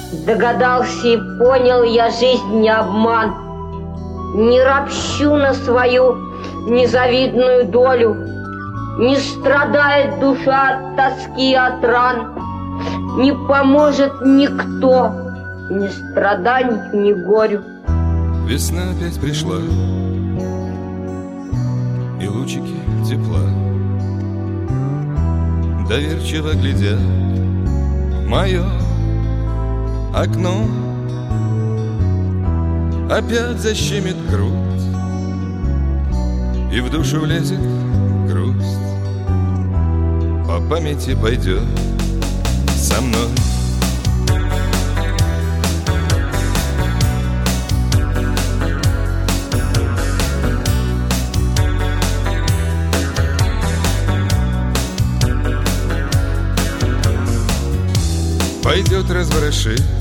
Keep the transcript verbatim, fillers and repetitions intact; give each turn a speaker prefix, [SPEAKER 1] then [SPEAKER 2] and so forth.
[SPEAKER 1] Догадался и понял я, жизнь не обман. Не ропщу на свою незавидную долю, не страдает душа от тоски и от ран. Не поможет никто, ни страданию, ни горю.
[SPEAKER 2] Весна опять пришла, и лучики тепла доверчиво глядят в мое окно. Опять защемит грудь, и в душу влезет грусть. По памяти пойдет со мной. Пойдет разворошит